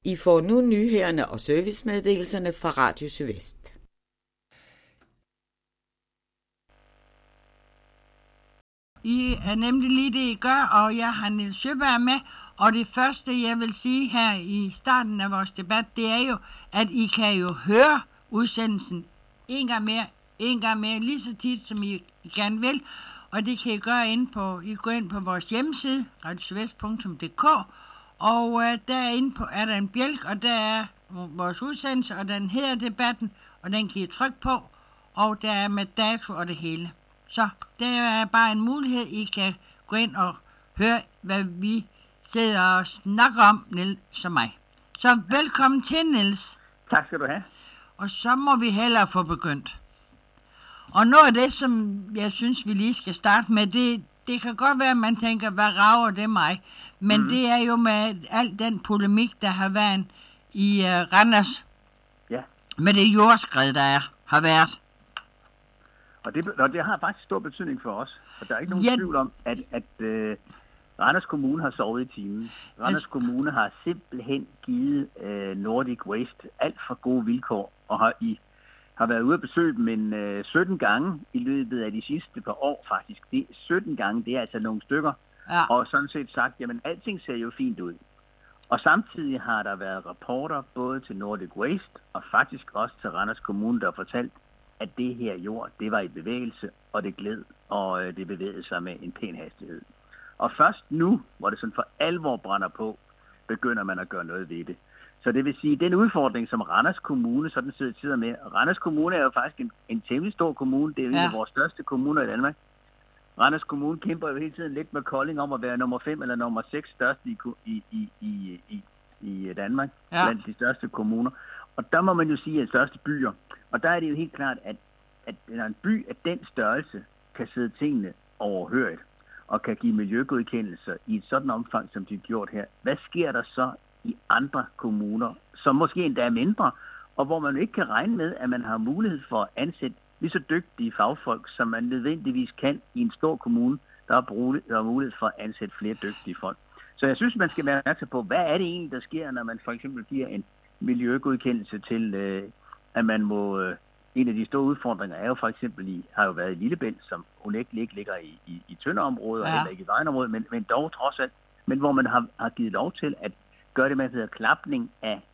I får nu nyhederne og servicemeddelelserne fra Radio Sydvest. I er nemlig lige det, I gør, og jeg har Niels Sjøberg med. Og det første, jeg vil sige her i starten af vores debat, det er jo, at I kan jo høre udsendelsen en gang mere, lige så tit, som I gerne vil. Og det kan I gøre I går ind på vores hjemmeside, radiosydvest.dk, og derinde er der en bjælk, og der er vores udsendelse, og den hedder Debatten, og den kan I trykke på, og der er med dato og det hele. Så der er bare en mulighed, I kan gå ind og høre, hvad vi sidder og snakker om, Niels og mig. Så velkommen til, Niels. Tak skal du have. Og så må vi hellere få begyndt. Og noget af det, som jeg synes, vi lige skal starte med, det kan godt være, at man tænker, hvad rager det mig? Men det er jo med al den polemik, der har været i Randers. Ja. Med det jordskred, der har været. Og det har faktisk stor betydning for os. Og der er ikke nogen tvivl om, at Randers Kommune har sovet i timen. Randers Kommune har simpelthen givet Nordic Waste alt for gode vilkår, og har været ude at besøge dem 17 gange i løbet af de sidste par år faktisk. 17 gange, det er altså nogle stykker. Ja. Og sådan set sagt, jamen alting ser jo fint ud. Og samtidig har der været rapporter både til Nordic Waste og faktisk også til Randers Kommune, der har fortalt, at det her jord, det var i bevægelse, og det gled, og det bevægede sig med en pæn hastighed. Og først nu, hvor det sådan for alvor brænder på, begynder man at gøre noget ved det. Så det vil sige, den udfordring, som Randers Kommune sådan sidder med, Randers Kommune er jo faktisk en temmelig stor kommune, det er en af vores største kommuner i Danmark. Randers Kommune kæmper jo hele tiden lidt med Kolding om at være nummer 5 eller nummer 6 største i Danmark, blandt de største kommuner. Og der må man jo sige, at største byer. Og der er det jo helt klart, at når en by af den størrelse kan sidde tingene overhørigt, og kan give miljøgodkendelser i et sådan omfang, som de har gjort her, hvad sker der så i andre kommuner, som måske endda er mindre, og hvor man ikke kan regne med, at man har mulighed for at ansætte lige så dygtige fagfolk, som man nødvendigvis kan i en stor kommune, der har mulighed for at ansætte flere dygtige folk. Så jeg synes, man skal være opmærksom på, hvad er det egentlig, der sker, når man for eksempel giver en miljøgodkendelse til, at man må... En af de store udfordringer er jo for eksempel, har jo været i Lillebælt, som unægteligt ikke ligger i Tønderområdet, og heller ikke i Vejnområdet, men dog trods alt, men hvor man har givet lov til at gøre det, man hedder klapning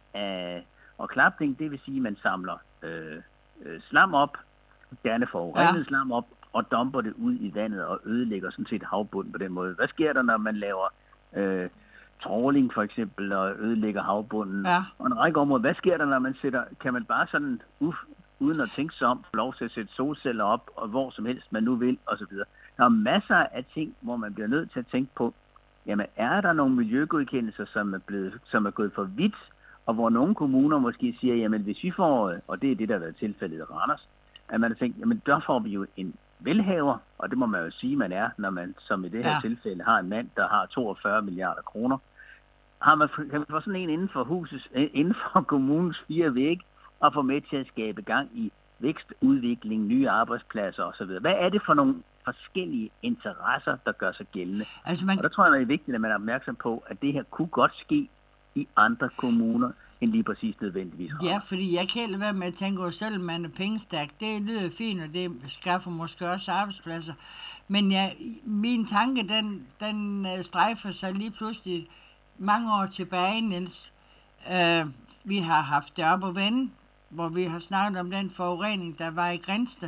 og klapning, det vil sige, at man samler slam op, gerne forurenet slam op, og dumper det ud i vandet og ødelægger sådan set havbunden på den måde. Hvad sker der, når man laver trawling for eksempel, og ødelægger havbunden? Ja. Og en række områder. Hvad sker der, når man kan man bare sådan, uden at tænke sig om, få lov til at sætte solceller op, og hvor som helst man nu vil, osv. Der er masser af ting, hvor man bliver nødt til at tænke på, jamen er der nogle miljøgodkendelser, som er gået for vidt, og hvor nogle kommuner måske siger, jamen hvis vi får, og det er det, der har været tilfældet i Randers, at man har tænkt, jamen der får vi jo en velhaver, og det må man jo sige, man er, når man, som i det her tilfælde, har en mand, der har 42 milliarder kroner. Kan man få sådan en inden for kommunens 4 vægge, og få med til at skabe gang i vækst, udvikling, nye arbejdspladser osv. Hvad er det for nogle forskellige interesser, der gør sig gældende? Altså og der tror jeg, det er vigtigt, at man er opmærksom på, at det her kunne godt ske i andre kommuner, end lige præcis nødvendigvis. Ja, fordi jeg kan ikke være med at tænke, at selvom man er pengestærk, det lyder fint, og det skaffer måske også arbejdspladser. Men min tanke, den strejfer sig lige pludselig mange år tilbage, Niels. Vi har haft det op at vende, hvor vi har snakket om den forurening, der var i Grindsted.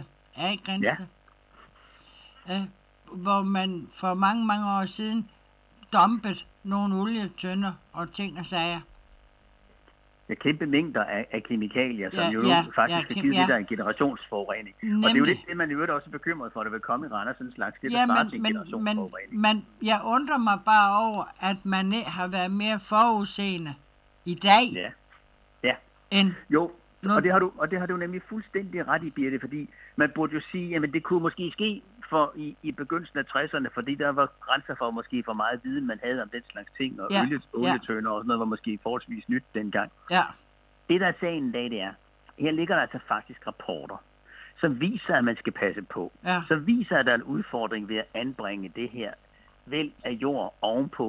Hvor man for mange, mange år siden dumpet nogle olietønder og ting og sager. Ja, kæmpe mængder af kemikalier, som faktisk kan give det der en generationsforurening. Nemlig. Og det er jo lidt det, man i øvrigt også er bekymret for, at det vil komme i Randers sådan en slags, det der svarer til en generationsforurening. Men jeg undrer mig bare over, at man har været mere forudseende i dag, end... Jo, og det har du nemlig fuldstændig ret i, Birte, fordi man burde jo sige, jamen det kunne måske ske i begyndelsen af 60'erne, fordi der var grænser for måske for meget viden, man havde om den slags ting, og olietønder og sådan noget var måske forholdsvis nyt dengang. Ja. Det der er sagen i dag, det er, her ligger der altså faktisk rapporter, som viser, at man skal passe på. Ja. Så viser, at der er en udfordring ved at anbringe det her væld af jord ovenpå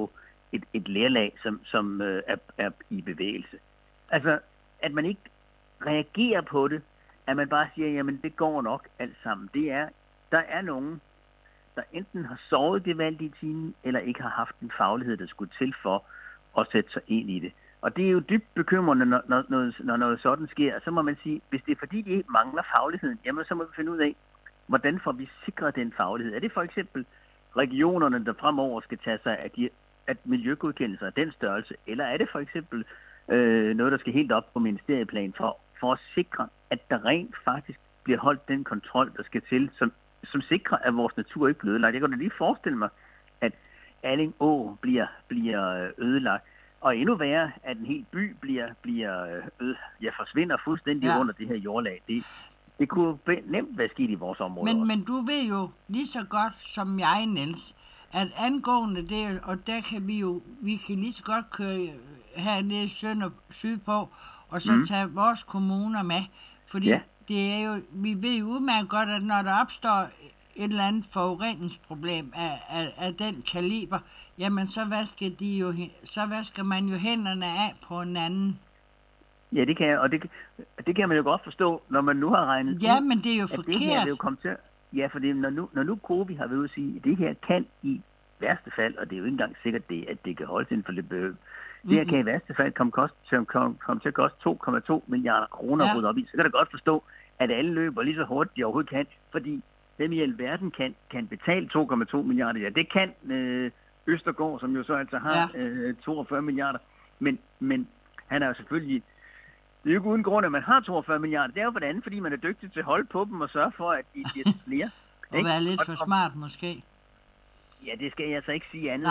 et lerlag, som er i bevægelse. Altså, at man ikke reagerer på det, at man bare siger, jamen det går nok alt sammen. Der er nogen, der enten har sovet gevaldigt i timen, eller ikke har haft en faglighed, der skulle til for at sætte sig ind i det. Og det er jo dybt bekymrende, når noget sådan sker. Så må man sige, hvis det er fordi, de mangler fagligheden, jamen så må vi finde ud af, hvordan får vi sikret den faglighed. Er det for eksempel regionerne, der fremover skal tage sig at miljøgodkendelser af den størrelse, eller er det for eksempel noget, der skal helt op på ministerieplan for at sikre, at der rent faktisk bliver holdt den kontrol, der skal til, som sikrer, at vores natur ikke bliver ødelagt. Jeg kan da lige forestille mig, at Alling Å bliver ødelagt, og endnu værre, at en hel by forsvinder fuldstændig under det her jordlag. Det kunne nemt være sket i vores område. Men du ved jo lige så godt som jeg, Niels, at angående det, og der kan vi kan lige så godt køre hernede i sydpå, og så tage vores kommuner med, fordi det er jo, vi ved jo udmærket godt, at når der opstår et eller andet forureningsproblem af den kaliber, jamen så vasker man jo hænderne af på en anden. Ja, det kan jeg, og det kan man jo godt forstå, når man nu har regnet ud, men det er jo forkert. Det her vil jo komme til, for det, når nu COWI har ved at sige, at det her kan i værste fald, og det er jo ikke engang sikkert, at det kan holdes inden for det behøv. Det her kan i værste fald komme til at koste 2,2 milliarder kroner ryddet op i. Så kan jeg godt forstå, at alle løber lige så hurtigt, de overhovedet kan, fordi dem i alverden kan betale 2,2 milliarder. Ja, det kan Østergaard, som jo så altså har 42 milliarder. Men han er jo selvfølgelig... Det er jo ikke uden grund, at man har 42 milliarder. Det er jo for det andet, fordi man er dygtig til at holde på dem og sørge for, at de bliver flere. Og være lidt for smart, måske. Ja, det skal jeg så ikke sige andet.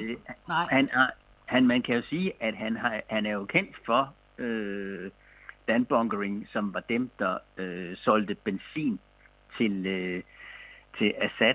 Nej, man kan jo sige, at han er jo kendt for danbunkering, som var dem, der solgte benzin til Assad.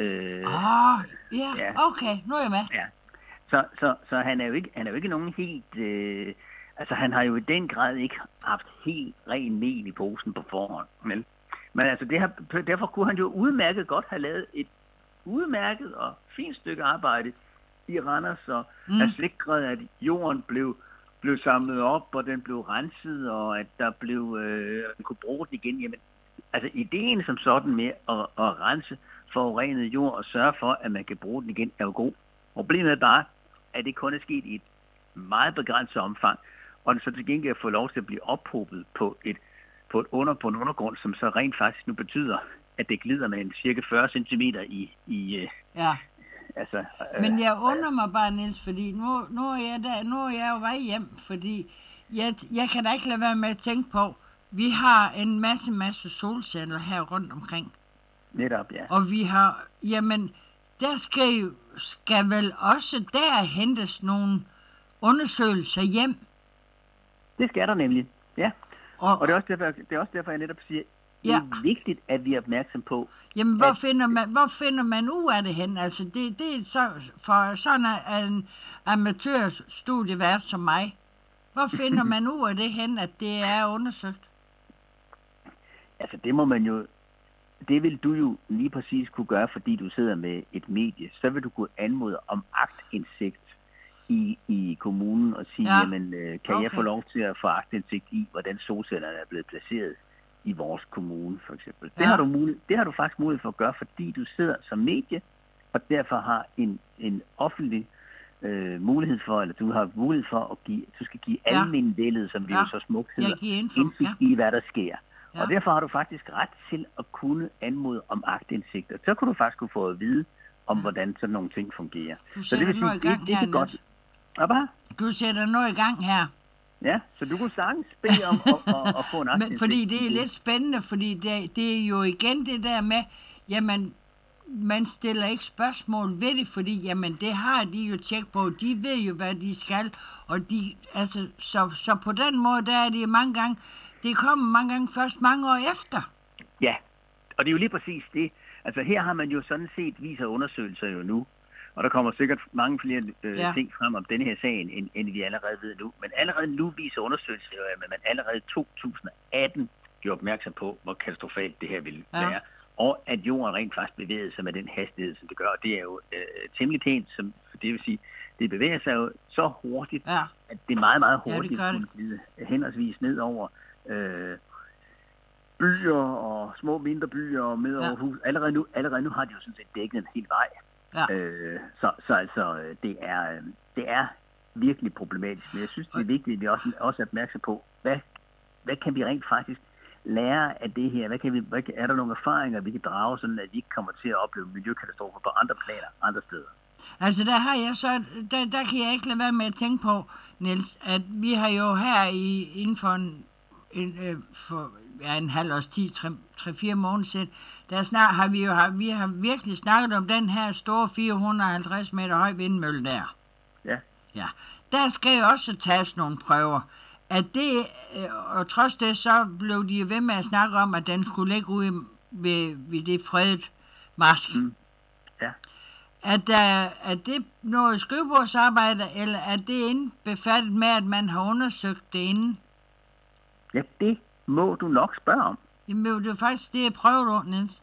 Okay, nu er jeg med. Ja. Så han er jo ikke nogen helt... han har jo i den grad ikke haft helt ren mel i posen på forhånd. Men altså, derfor kunne han jo udmærket godt have lavet et udmærket og fint stykke arbejde i Randers, og have sikret, at jorden blev samlet op, og den blev renset, og at der man kunne bruge den igen. Jamen, altså, ideen som sådan med at rense forurenet jord og sørge for, at man kan bruge den igen, er jo god. Problemet er bare, at det kun er sket i et meget begrænset omfang, og så til gengæld få lov til at blive ophobet på en undergrund, som så rent faktisk nu betyder, at det glider med en cirka 40 cm i altså, men jeg undrer mig bare, Niels, fordi nu er jeg jo vej hjem, fordi jeg kan da ikke lade være med at tænke på, vi har en masse solceller her rundt omkring. Netop, ja. Og vi har, jamen, der skal vel også der hentes nogle undersøgelser hjem. Det skal der nemlig, ja. Og det er også derfor, jeg netop siger, det er vigtigt, at vi er opmærksom på. Jamen, hvor finder man ud af det hen? Altså, det er så, for sådan en amatørstudievært som mig. Hvor finder man ud af det hen, at det er undersøgt? Altså, det vil du jo lige præcis kunne gøre, fordi du sidder med et medie. Så vil du kunne anmode om aktindsigt i kommunen og sige, jamen, kan jeg få lov til at få aktindsigt i, hvordan solcellerne er blevet placeret i vores kommune, for eksempel. Det har du faktisk mulighed for at gøre, fordi du sidder som medie, og derfor har en offentlig mulighed for, eller du har mulighed for at du skal give almenvældet, som det jo så smukt hedder, indsigt i, hvad der sker. Ja. Og derfor har du faktisk ret til at kunne anmode om aktindsigt. Og så kunne du faktisk få at vide, om hvordan sådan nogle ting fungerer. Så det vil sige, det er godt. Du sætter noget i gang her. Ja, så du kunne sagtens bede om at få en aktindsigt. Men fordi det er lidt spændende, fordi det er jo igen det der med, jamen, man stiller ikke spørgsmål ved det, fordi jamen, det har de jo tjek på. De ved jo, hvad de skal. Og så på den måde, der er det mange gange, det kommer mange gange først mange år efter. Ja, og det er jo lige præcis det. Altså her har man jo sådan set viser undersøgelser jo nu, og der kommer sikkert mange flere ting frem om denne her sag, end vi allerede ved nu. Men allerede nu viser undersøgelser jo, at man allerede i 2018 gjorde opmærksom på, hvor katastrofalt det her ville være. Og at jorden rent faktisk bevægede sig med den hastighed, som det gør. Og det er jo temmelig pænt, det vil sige, det bevæger sig jo så hurtigt, Ja. at det er meget, meget Ja, det hurtigt gør at kunne glide henholdsvis ned over byer og små mindre byer og med over hus. Allerede nu har de jo sådan set dækket en hel vej. Ja. Så altså, det er virkelig problematisk. Men jeg synes, det er vigtigt, at vi også er opmærksom på, hvad kan vi rent faktisk lære af det her? Er der nogle erfaringer, vi kan drage, sådan at vi ikke kommer til at opleve miljøkatastrofer på andre planer, andre steder? Altså, der har jeg så, der kan jeg ikke lade være med at tænke på, Niels, at vi har jo her inden for en halv års tid, 3-4 måneder siden, vi har virkelig snakket om den her store 450 meter høj vindmølle der. Ja. Ja. Der skal jo også tages nogle prøver. At det, og trods det, så blev de ved med at snakke om, at den skulle ligge ude ved det fredet marsk. Ja. Er det noget skrivebordsarbejde, eller er det indbefattet med, at man har undersøgt det inden? Ja, det må du nok spørge om. Jamen, det er faktisk det, jeg prøvede, Niels.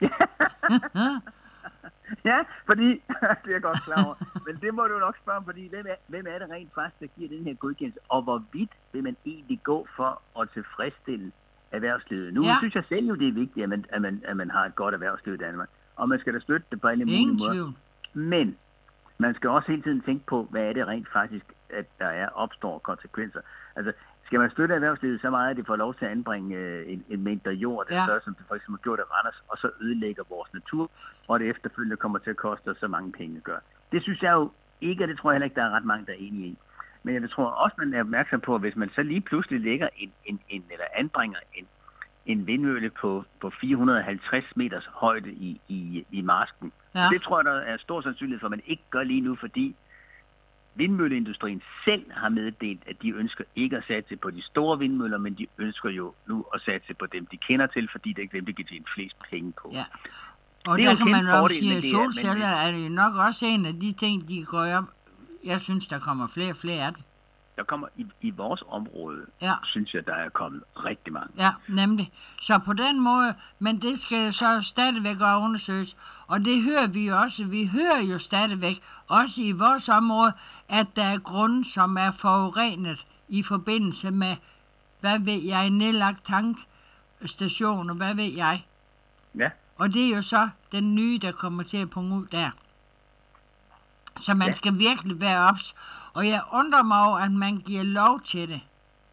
Ja, fordi, det er jeg godt klar over, men det må du nok spørge om, fordi hvem er det rent faktisk, der giver den her godkendelse, og hvorvidt vil man egentlig gå for at tilfredsstille erhvervslivet? Nu synes jeg selv jo, det er vigtigt, at man har et godt erhvervsliv i Danmark, og man skal da støtte det på alle mulige måder. Men man skal også hele tiden tænke på, hvad er det rent faktisk, at der opstår konsekvenser. Altså, skal man støtte erhvervslivet så meget, at det får lov til at anbringe en mængde jord, der større, som det for eksempel gjort af Randers, og så ødelægger vores natur, og det efterfølgende kommer til at koste os så mange penge gør. Det synes jeg jo ikke, og det tror jeg heller ikke, der er ret mange, der er enige i. Men jeg tror også, man er opmærksom på, at hvis man så lige pludselig lægger eller anbringer en vindmølle på 450 meters højde i marsken. Ja. Det tror jeg, der er stor sandsynlighed for, at man ikke gør lige nu, fordi vindmølleindustrien selv har meddelt, at de ønsker ikke at satse på de store vindmøller, men de ønsker jo nu at satse på dem, de kender til, fordi det er dem, de kan tjene flest penge på. Ja. Og der kan man også sige, at solceller er jo nok også en af de ting, de går op. Jeg synes, der kommer flere og flere af dem. Der kommer i vores område, synes jeg, der er kommet rigtig mange. Ja, nemlig. Så på den måde, men det skal så stadigvæk undersøges. Og det hører vi jo også. Vi hører jo stadigvæk, også i vores område, at der er grunde, som er forurenet i forbindelse med, hvad ved jeg, nedlagt tankstation, og hvad ved jeg. Ja. Og det er jo så den nye, der kommer til at punge ud der. Så man skal virkelig være ops. Og jeg undrer mig over, at man giver lov til det.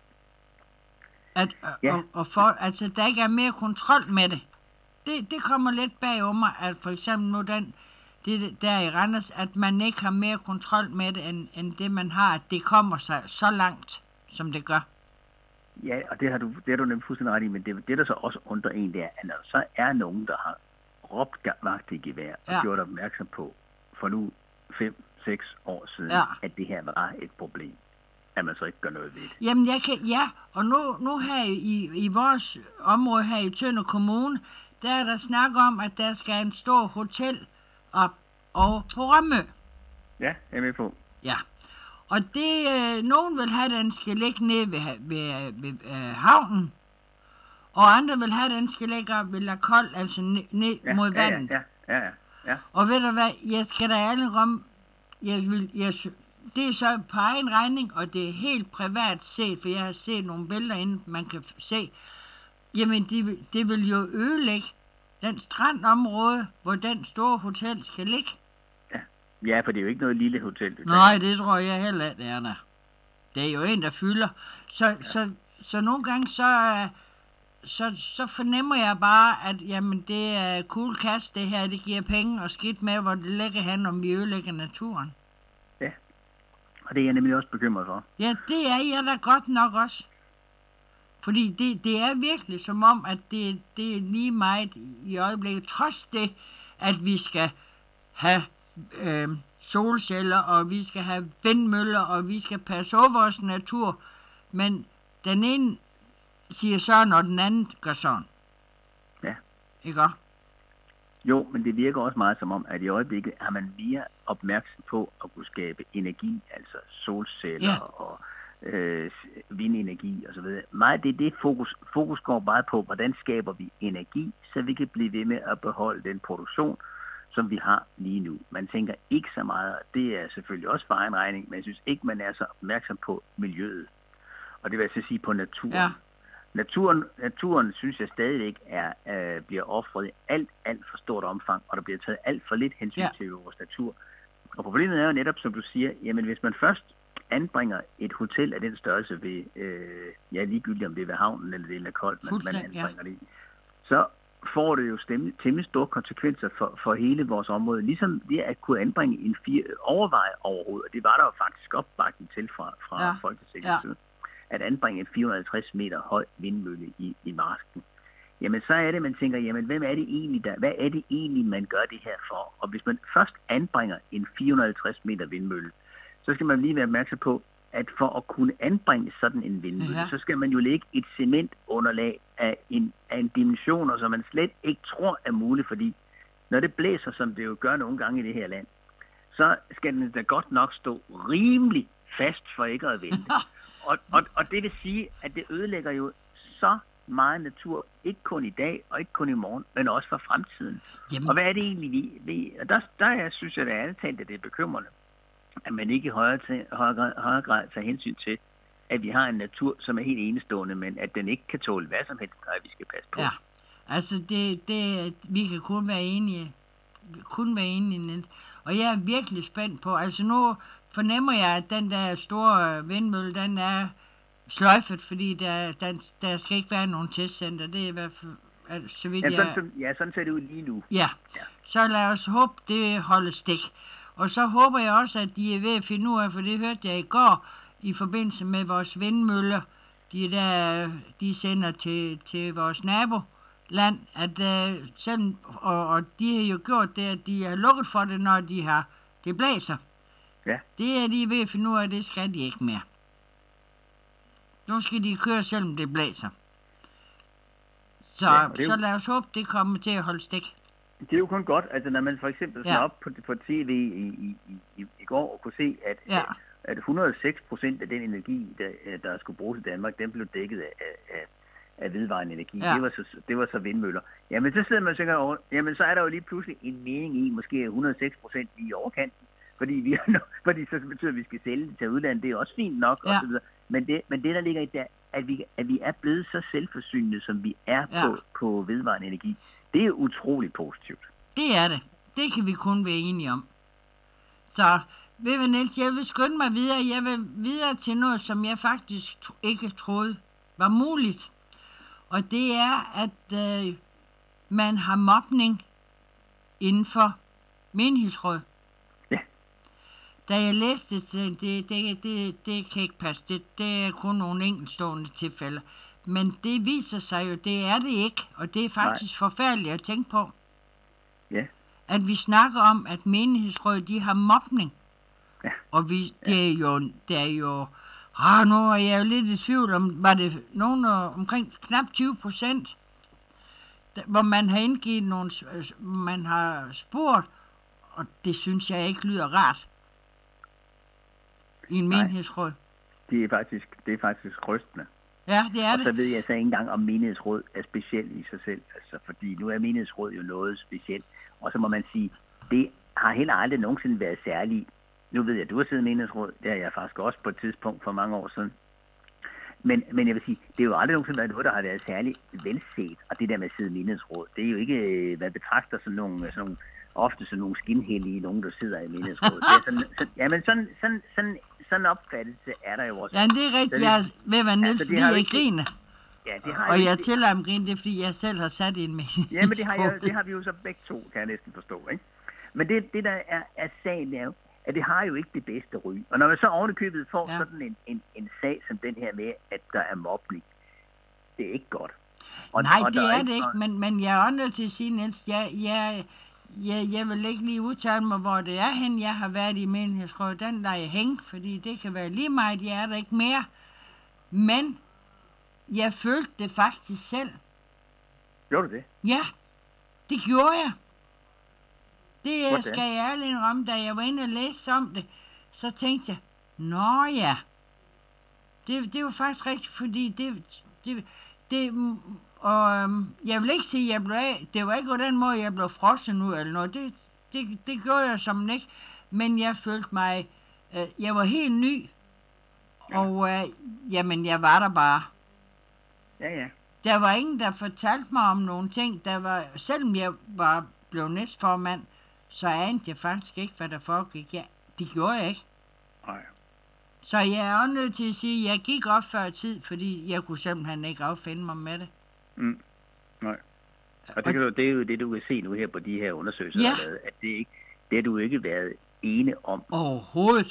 Altså, der ikke er mere kontrol med det. Det kommer lidt bagom mig, at for eksempel nu det der i Randers, at man ikke har mere kontrol med det, end det man har, at det kommer sig så langt, som det gør. Ja, og det har du nemlig fuldstændig ret i, men det der så også undrer en, det er, at når så er nogen, der har råbt vagt i gevær og gjort opmærksom på, for nu 5-6 år siden, at det her var et problem, at man så ikke gør noget ved det. Jamen, og nu her i vores område her i Tønder Kommune, der er der snak om, at der skal en stor hotel op over på Rømø. Ja, jeg er med på. Ja, og det, nogen vil have, at den skal ligge nede ved havnen, og andre vil have, at den skal ligge op ved La Colle, altså ned mod vandet. Ja. Og ved du hvad, jeg skal da alle om, det er så på egen regning, og det er helt privat set, for jeg har set nogle billeder inden man kan se. Jamen, det vil jo ødelægge den strandområde, hvor den store hotel skal ligge. Ja, for det er jo ikke noget lille hotel. Nej, det tror jeg heller ikke, det er der. Det er jo en, der fylder. Så nogle gange, så fornemmer jeg bare, at jamen, det er cool kast, det her, det giver penge og skidt med, hvor det ligger hen, om vi ødelægger naturen. Ja, og det er jeg nemlig også bekymret for. Ja, det er jeg da godt nok også. Fordi det er virkelig som om, at det er lige meget i øjeblikket, trods det, at vi skal have solceller, og vi skal have vindmøller, og vi skal passe over vores natur. Men den ene siger sådan, og den anden gør sådan. Ja. Ikke? Jo, men det virker også meget som om, at i øjeblikket er man mere opmærksom på at kunne skabe energi, altså solceller og vindenergi og så videre. Meget det fokus går meget på, hvordan skaber vi energi, så vi kan blive ved med at beholde den produktion, som vi har lige nu. Man tænker ikke så meget, og det er selvfølgelig også for egen regning, men jeg synes ikke, man er så opmærksom på miljøet. Og det vil jeg så sige på naturen. Ja. Naturen synes jeg stadigvæk bliver offret i alt for stort omfang, og der bliver taget alt for lidt hensyn til vores natur. Og problemet er jo netop, som du siger, jamen hvis man først anbringer et hotel af den størrelse ved, ligegyldigt om det er ved havnen eller det er koldt, man anbringer det i, så får det jo temmelig store konsekvenser for hele vores område. Ligesom det at kunne anbringe overveje overhovedet, og det var der jo faktisk opbakning til fra Folketingets side, at anbringe en 450 meter høj vindmølle i marsken. Jamen så er det, man tænker, jamen hvad er det egentlig, man gør det her for? Og hvis man først anbringer en 450 meter vindmølle, så skal man lige være opmærksom på, at for at kunne anbringe sådan en vindmølle, så skal man jo lægge et cementunderlag af en dimensioner, som man slet ikke tror er muligt, fordi når det blæser, som det jo gør nogle gange i det her land, så skal den da godt nok stå rimelig fast for ikke at vælte. Og det vil sige, at det ødelægger jo så meget natur, ikke kun i dag og ikke kun i morgen, men også for fremtiden. Jamen. Og hvad er det egentlig, vi og der synes jeg, det er altid, at det er bekymrende, at man ikke i højere grad tager hensyn til, at vi har en natur, som er helt enestående, men at den ikke kan tåle hvad som helst, og vi skal passe på. Ja, altså vi kan kun være enige. Og jeg er virkelig spændt på, altså nu fornemmer jeg, at den der store vindmølle, den er sløjfet, fordi der skal ikke være nogen testcenter. Det er i hvert fald, så vidt sådan ser det ud lige nu. Ja, så lad os håbe, det holder stik. Og så håber jeg også, at de er ved at finde ud af, for det hørte jeg i går, i forbindelse med vores vindmøller, de sender til vores naboland, at selv, og de har jo gjort det, at de har lukket for det, når det blæser. Ja. Det er de ved at finde ud af, det skal de ikke mere. Nu skal de køre, selvom det blæser. Så lad os håbe, det kommer til at holde stik. Det er jo kun godt, altså når man for eksempel slår op på tv i går og kunne se, at 106% af den energi, der skulle bruges i Danmark, den blev dækket af vedvarende energi. Ja. Det var så vindmøller. Jamen så sidder man og tænker over, jamen så er der jo lige pludselig en mening i, måske 106% i overkanten, fordi så betyder, at vi skal sælge det til udlandet. Det er også fint nok, og så videre. Men det der ligger i det, at vi er blevet så selvforsynende, som vi er på vedvarende energi, det er utroligt positivt. Det er det. Det kan vi kun være enige om. Så, ved du Niels, jeg vil skynde mig videre. Jeg vil videre til noget, som jeg faktisk ikke troede var muligt. Og det er, at man har mobning inden for menighedsråd. Ja. Da jeg læste det kan ikke passe. Det er kun nogle enkeltstående tilfælde. Men det viser sig jo, det er det ikke, og det er faktisk forfærdeligt at tænke på. Ja. At vi snakker om, at menighedsråd, de har mobning. Ja. Og det er jo, nu er jeg jo lidt i tvivl om, var det nogen omkring knap 20%, hvor man har indgivet man har spurgt, og det synes jeg ikke lyder rart i en menighedsråd. Det er faktisk rystende. Ja, det er og det. Så ved jeg så ikke engang, om menighedsråd er specielt i sig selv. Altså, fordi nu er menighedsråd jo noget specielt. Og så må man sige, det har heller aldrig nogensinde været særligt. Nu ved jeg, at du har siddet i menighedsråd. Det har jeg faktisk også på et tidspunkt for mange år siden. Men jeg vil sige, det er jo aldrig nogensinde været noget, der har været særligt velset. Og det der med at sidde i menighedsråd, det er jo ikke, hvad betragter ofte sådan nogle skinhellige, nogen, der sidder i menighedsråd. Sådan en opfattelse er der jo også. Ja, det er rigtigt. Jeg ved hvad Niels, fordi jeg griner. Ja, det har og jeg tæller om grine, det er, fordi jeg selv har sat en med. Ja, men det har vi jo så begge to, kan jeg næsten forstå, ikke? Men det der er sagen, er jo, at det har jo ikke det bedste ry. Og når man så ovenikøbet får sådan en sag som den her med, at der er mobning, det er ikke godt. Nej, det er det ikke, men jeg er også nødt til at sige, Niels, jeg vil ikke lige udtale mig, hvor det er hen. Jeg har været i menighedsrådet, den lader jeg hænge, fordi det kan være lige meget, jeg er der ikke mere. Men jeg følte det faktisk selv. Gjorde du det? Ja, det gjorde jeg. Det skal jeg ærligt indrømme, da jeg var inde og læse om det, så tænkte jeg, nå ja, det var faktisk rigtigt, fordi og jeg vil ikke sige, at det var ikke på den måde, jeg blev frossen ud eller noget. det gjorde jeg som ikke. Men jeg følte mig... jeg var helt ny, og jamen, jeg var der bare. Ja. Der var ingen, der fortalte mig om nogle ting. Selvom jeg var blevet næstformand, så anede jeg faktisk ikke, hvad der foregik. Ja, det gjorde jeg ikke. Nej. Så jeg er også nødt til at sige, at jeg gik op før tid, fordi jeg kunne simpelthen ikke affinde mig med det. Nej. Og det er jo det, du kan se nu her på de her undersøgelser, Ja. der er lavet, at det har du ikke været ene om. Overhovedet.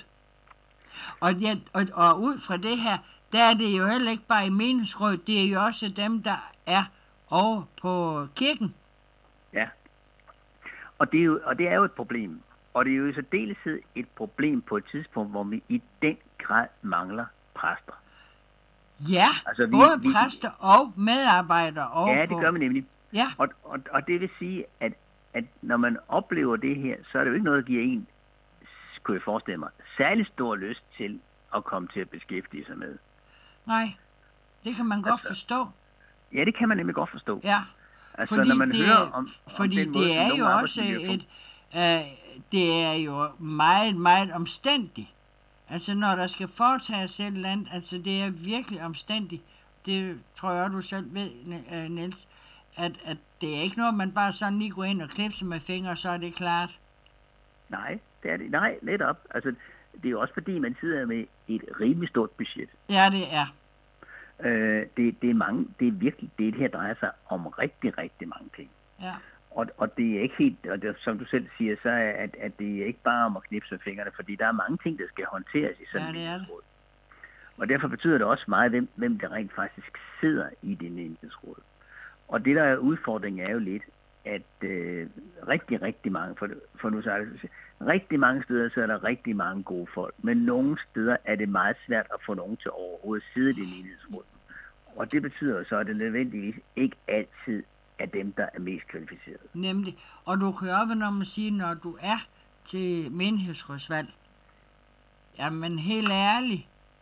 Og ud fra det her, der er det jo heller ikke bare i menighedsrådet, det er jo også dem, der er over på kirken. Ja. Og det er jo et problem. Og det er jo i særdeleshed et problem på et tidspunkt, hvor vi i den grad mangler præster. Ja, Altså, både præster og medarbejdere over ja, det gør vi nemlig. Ja. Og det vil sige, at når man oplever det her, så er det jo ikke noget, der giver en, kunne jeg forestille mig, særlig stor lyst til at komme til at beskæftige sig med. Nej, det kan man godt forstå. Ja, det kan man nemlig godt forstå. Ja, Altså, fordi når man hører om den måde, det er som jo nogle også arbejdsmiljø det er jo meget, meget omstændigt. Altså, når der skal foretages et eller andet, altså, det er virkelig omstændigt. Det tror jeg, du selv ved, Niels, at det er ikke noget, man bare sådan lige går ind og klipser med fingre, så er det klart. Nej, det er det. Nej, netop. Altså, det er jo også fordi, man sidder med et rimelig stort budget. Ja, det er. Det er virkelig, det her drejer sig om rigtig, rigtig mange ting. Ja. Og det er ikke helt, og det, som du selv siger, så er at det er ikke bare om at knipse med fingrene, fordi der er mange ting, der skal håndteres i sådan et menighedsråd. Og derfor betyder det også meget, hvem der rent faktisk sidder i det menighedsråd. Og det, der er udfordringen, er jo lidt, at rigtig, rigtig mange, for nu sagt, rigtig mange steder, så er der rigtig mange gode folk, men nogle steder er det meget svært at få nogen til overhovedet at sidde i det menighedsråd. Og det betyder så, at det nødvendigvis ikke altid er dem, der er mest kvalificeret. Nemlig. Og du kan jo når man siger, når du er til menighedsrådsvalg, jamen helt ærligt,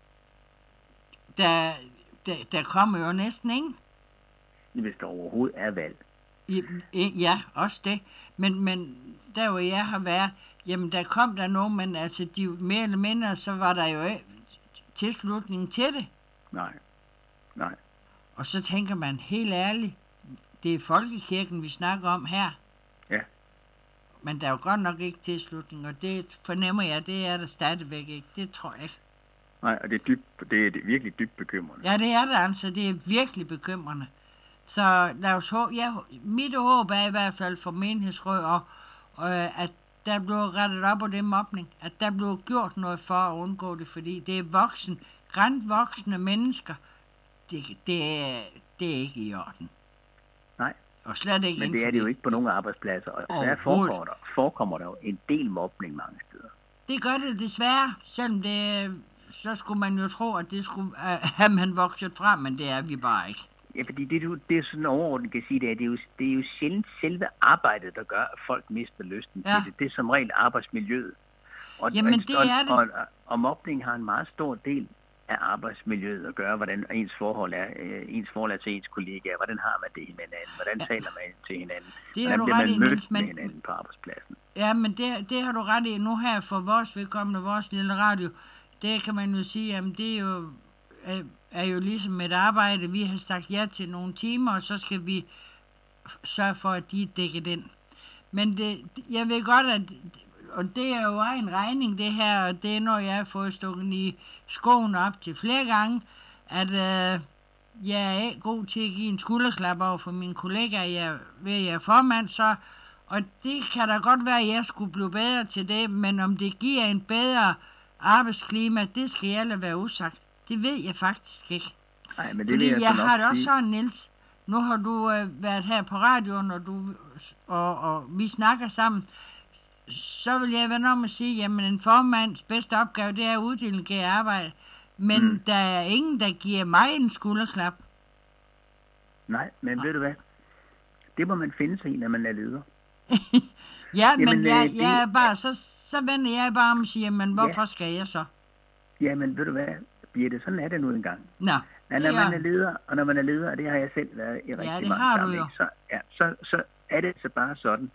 der kommer jo næsten ingen. Hvis der overhovedet er valg. Ja, også det. Men der hvor jeg har været, jamen der kom der nogen, men altså de mere eller mindre, så var der jo ikke tilslutning til det. Nej. Og så tænker man helt ærligt, det er folkekirken, vi snakker om her. Ja. Men der er jo godt nok ikke tilslutning, og det fornemmer jeg, det er der stadigvæk ikke. Det tror jeg ikke. Nej, og det er virkelig dybt bekymrende. Ja, det er det altså. Det er virkelig bekymrende. Så lad os håbe, mit håb er i hvert fald for menighedsråd, og at der bliver rettet op på det mobning, at der bliver gjort noget for at undgå det, fordi det er grandvoksne mennesker. Det er ikke i orden. Nej. Og slet ikke. Men det er det jo ikke på nogle arbejdspladser, og der forekommer der jo en del mobning mange steder. Det gør det desværre, selvom så skulle man jo tro, at det skulle have man vokset frem, men det er vi bare ikke. Ja, fordi det er sådan overordnet kan sige, det er jo sjældent selve arbejdet, der gør, at folk mister lysten til det. Det er som regel arbejdsmiljøet. Jamen, det er det. Og mobning har en meget stor del af arbejdsmiljøet at gøre, hvordan ens forhold er til ens kollegaer, hvordan har man det med hinanden, hvordan taler man til hinanden, det har hvordan du bliver ret man i, mødt Niels, med hinanden på arbejdspladsen. Ja, men det har du ret i nu her for vores vedkommende, vores lille radio. Det kan man jo sige, at det er jo ligesom et arbejde. Vi har sagt ja til nogle timer, og så skal vi sørge for, at de er dækket ind. Men jeg ved godt, at og det er jo en regning, det her, og det er noget, jeg har fået stukket i skoen op til flere gange, at jeg er ikke god til at give en skulderklap over for mine kollegaer, jeg er formand, så, og det kan da godt være, at jeg skulle blive bedre til det, men om det giver en bedre arbejdsklima, det skal jeg lade være usagt. Det ved jeg faktisk ikke. Nej, men det fordi jeg har det også sådan, Niels. Nu har du været her på radioen, og vi snakker sammen. Så vil jeg være om at sige, jamen en formands bedste opgave, det er at uddelegere arbejde. Men der er ingen, der giver mig en skulderklap. Nej, men ved du hvad? Det må man finde sig i, når man er leder. Ja, jamen, men jeg er bare, så vender jeg bare om og siger, men hvorfor skal jeg så? Jamen, ved du hvad, Birte, sådan er det nu engang. Nå, når man er leder, og det har jeg selv været i rigtig mange har du jo. Så er det så bare sådan,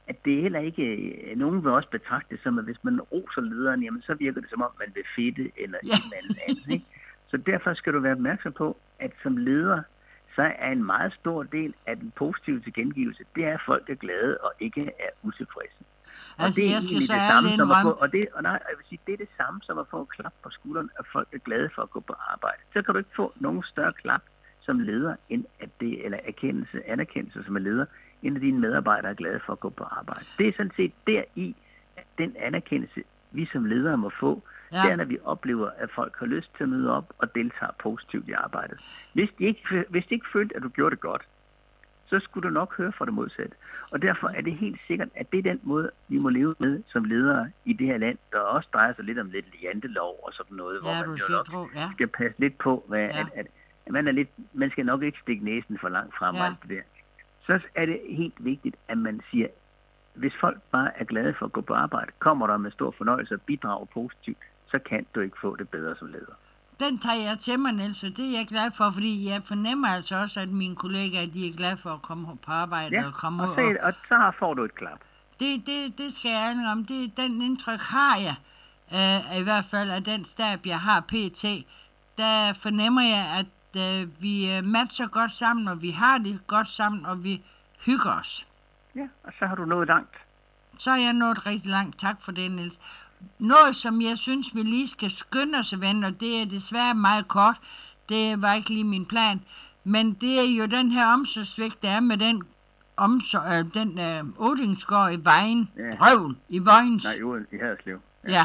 at det heller ikke, nogen vil også betragte det som, at hvis man roser lederen, jamen så virker det som om, man vil fedte eller et eller andet. Ikke? Så derfor skal du være opmærksom på, at som leder, så er en meget stor del af den positive tilkendegivelse, det er, at folk er glade og ikke er utilfredse. Altså, og det er jeg skal egentlig så det samme som at få, indrømme. jeg vil sige, det er det samme som at få en klap på skulderen, at folk er glade for at gå på arbejde. Så kan du ikke få nogen større klap som leder, end at det, eller anerkendelse som er leder, end at dine medarbejdere er glade for at gå på arbejde. Det er sådan set deri, at den anerkendelse, vi som ledere må få, det er, når vi oplever, at folk har lyst til at møde op og deltager positivt i arbejdet. Hvis de ikke følte, at du gjorde det godt, så skulle du nok høre fra det modsatte. Og derfor er det helt sikkert, at det er den måde, vi må leve med som ledere i det her land, der også drejer sig lidt om lidt jantelov og sådan noget, hvor man jo nok skal passe lidt på, at man skal nok ikke stikke næsen for langt frem og alt det der. Så er det helt vigtigt, at man siger, hvis folk bare er glade for at gå på arbejde, kommer der med stor fornøjelse og bidrager positivt, så kan du ikke få det bedre som leder. Den tager jeg til mig, Niels, og det er jeg glad for, fordi jeg fornemmer altså også, at mine kollegaer, de er glade for at komme på arbejde og komme ud. Og så får du et klap. Det skal jeg ærlig om. Den indtryk har jeg, i hvert fald af den stab, jeg har pt. Der fornemmer jeg, at vi matcher godt sammen, og vi har det godt sammen, og vi hygger os. Ja, og så har du nået langt. Så har jeg nået rigtig langt. Tak for det, Niels. Noget, som jeg synes, vi lige skal skynde os, ven, og det er desværre meget kort. Det var ikke lige min plan. Men det er jo den her omsorgsvigt, der er med den Odingsgård i Vejen. Ja. Brøvl i Vojens. Nej, i Haderslev. Ja.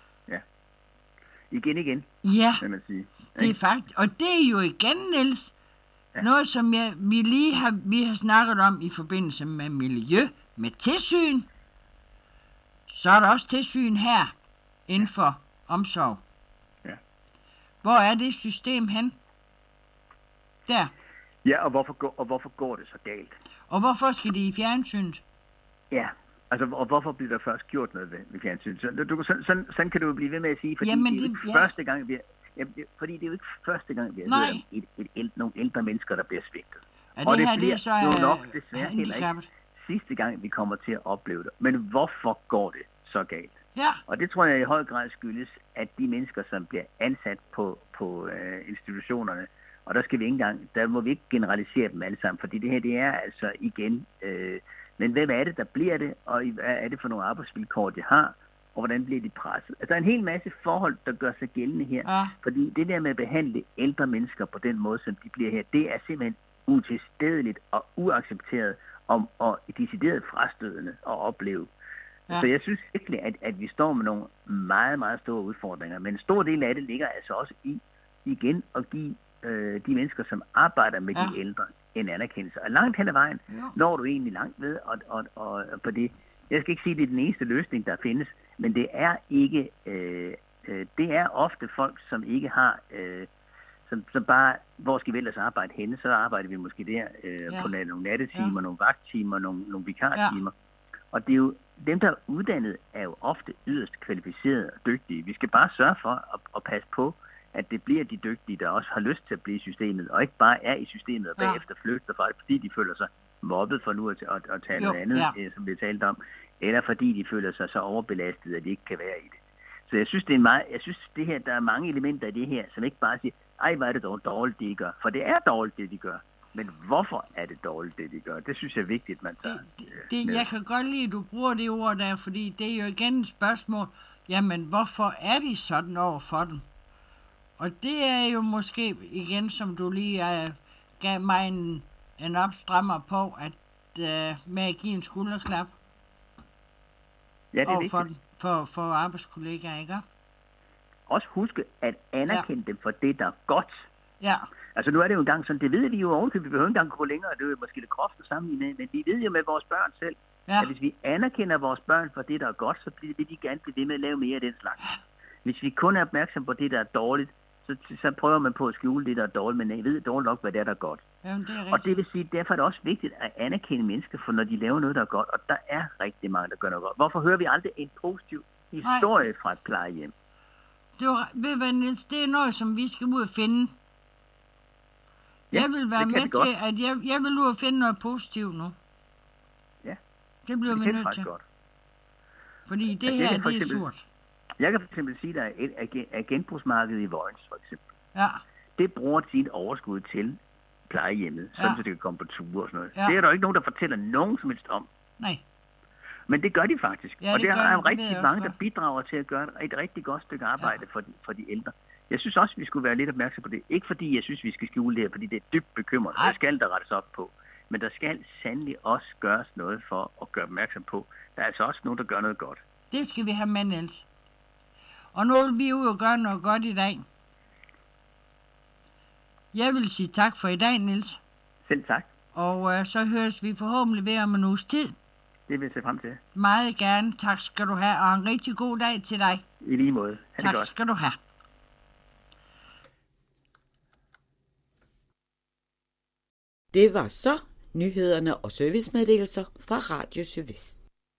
Igen. Ja, kan man sige. det er faktisk. Og det er jo igen, Niels, noget, som vi har snakket om i forbindelse med miljø, med tilsyn. Så er der også tilsyn her inden for omsorg. Ja. Hvor er det system hen? Der. Ja, og hvorfor går det så galt? Og hvorfor skal det i fjernsynet? Ja, altså, og hvorfor bliver der først gjort noget ved fjernsynet? Sådan kan du jo blive ved med at sige, fordi det er jo ikke første gang, fordi det er jo ikke første gang, vi har hørt om nogle ældre mennesker, der bliver svigtet. Og det bliver så jo nok desværre heller ikke sidste gang, vi kommer til at opleve det. Men hvorfor går det så galt? Ja. Og det tror jeg i høj grad skyldes, at de mennesker, som bliver ansat på institutionerne, og der må vi ikke generalisere dem alle sammen, fordi det her, det er altså igen, men hvem er det, der bliver det, og hvad er det for nogle arbejdsvilkår, de har, og hvordan bliver de presset? Altså, der er en hel masse forhold, der gør sig gældende her, fordi det der med at behandle ældre mennesker på den måde, som de bliver her, det er simpelthen utilstedeligt og uaccepteret og decideret frastødende at opleve. Ja. Så jeg synes virkelig, at vi står med nogle meget, meget store udfordringer, men en stor del af det ligger altså også i igen at give de mennesker, som arbejder med de ældre, en anerkendelse. Og langt hen ad vejen når du egentlig langt ved, og på det. Jeg skal ikke sige, at det er den eneste løsning, der findes, men det er ikke, det er ofte folk, som ikke har, som bare, hvor skal vi ellers arbejde henne, så arbejder vi måske der på nogle nattetimer, nogle vagttimer, nogle vikartimer. Og det er jo, dem der er uddannet, er jo ofte yderst kvalificerede og dygtige. Vi skal bare sørge for at passe på, at det bliver de dygtige, der også har lyst til at blive i systemet, og ikke bare er i systemet og bagefter flygter fra det, fordi de føler sig mobbet for nu at tage noget andet, som vi har talt om, eller fordi de føler sig så overbelastet, at de ikke kan være i det. Så jeg synes, det her, der er mange elementer i det her, som ikke bare siger, ej, hvad er det dog dårligt, det de gør. For det er dårligt, det de gør. Men hvorfor er det dårligt, det de gør? Det synes jeg er vigtigt, man tager. Jeg kan godt lide, at du bruger det ord der, fordi det er jo igen et spørgsmål, jamen, hvorfor er de sådan over for dem? Og det er jo måske igen, som du lige gav mig en opstrammer på, at med at give en skulderklap for arbejdskollegaer, ikke? Også huske at anerkende dem for det, der er godt. Ja. Altså nu er det jo engang sådan, det ved vi jo ovenkøbet, vi behøver ikke engang gå længere, det er jo måske lidt groft at sammenligne, men vi ved jo med vores børn selv, at hvis vi anerkender vores børn for det, der er godt, så vil de gerne blive ved med at lave mere af den slags. Hvis vi kun er opmærksom på det, der er dårligt, så prøver man på at skjule det, der er dårligt, men jeg ved dårligt nok, hvad det er, der er godt. Jamen, det er rigtigt. Og det vil sige, derfor er det også vigtigt at anerkende mennesker, for når de laver noget, der er godt, og der er rigtig mange, der gør noget godt. Hvorfor hører vi aldrig en positiv historie fra et plejehjem? Det er noget, som vi skal ud og finde. Jeg vil være med til, at jeg vil ud og finde noget positivt nu. Ja. Det bliver Det vi kan nødt faktisk til. godt. Fordi det Altså, jeg her, kan for det er eksempel- surt. Jeg kan for eksempel sige, at der er et genbrugsmarked i Vojens, for eksempel. Ja, Det bruger sit overskud til plejehjemmet, sådan Ja. så det kan komme på ture og sådan noget. Ja. Det er der jo ikke nogen, der fortæller nogen som helst om. nej. Men det gør de faktisk. Ja, og det det gør er de. jo Det ved rigtig jeg også mange, der godt. bidrager til at gøre et rigtig godt stykke arbejde for de ældre. Jeg synes også, vi skulle være lidt opmærksom på det. Ikke fordi jeg synes, vi skal skjule det her, fordi det er dybt bekymrende. Nej. Det skal der rettes op på. Men der skal sandelig også gøres noget for at gøre opmærksom på. Der er altså også nogen, der gør noget godt. Det skal vi have med, Niels. Og nu vil vi ud og gøre noget godt i dag. Jeg vil sige tak for i dag, Niels. Selv tak. Og så høres vi forhåbentlig ved om en uges tid. Det vil jeg se frem til. Meget gerne. Tak skal du have, og en rigtig god dag til dig. I lige måde. Ha' det Tak godt. skal du have. Det var så nyhederne og servicemeddelelser fra Radio Sydvest.